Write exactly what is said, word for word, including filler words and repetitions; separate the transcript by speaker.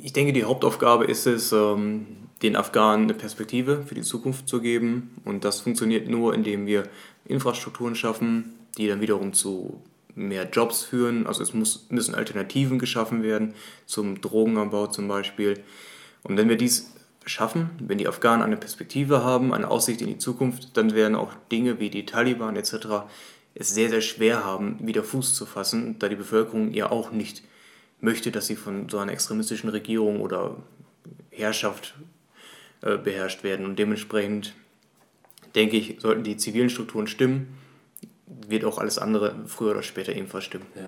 Speaker 1: Ich denke, die Hauptaufgabe ist es, ähm, den Afghanen eine Perspektive für die Zukunft zu geben. Und das funktioniert nur, indem wir Infrastrukturen schaffen, die dann wiederum zu mehr Jobs führen. Also es muss, müssen Alternativen geschaffen werden, zum Drogenanbau zum Beispiel. Und wenn wir dies schaffen, wenn die Afghanen eine Perspektive haben, eine Aussicht in die Zukunft, dann werden auch Dinge wie die Taliban et cetera es sehr, sehr schwer haben, wieder Fuß zu fassen, da die Bevölkerung ja auch nicht möchte, dass sie von so einer extremistischen Regierung oder Herrschaft äh, beherrscht werden. Und dementsprechend denke ich, sollten die zivilen Strukturen stimmen, wird auch alles andere früher oder später ebenfalls stimmen.
Speaker 2: Ja.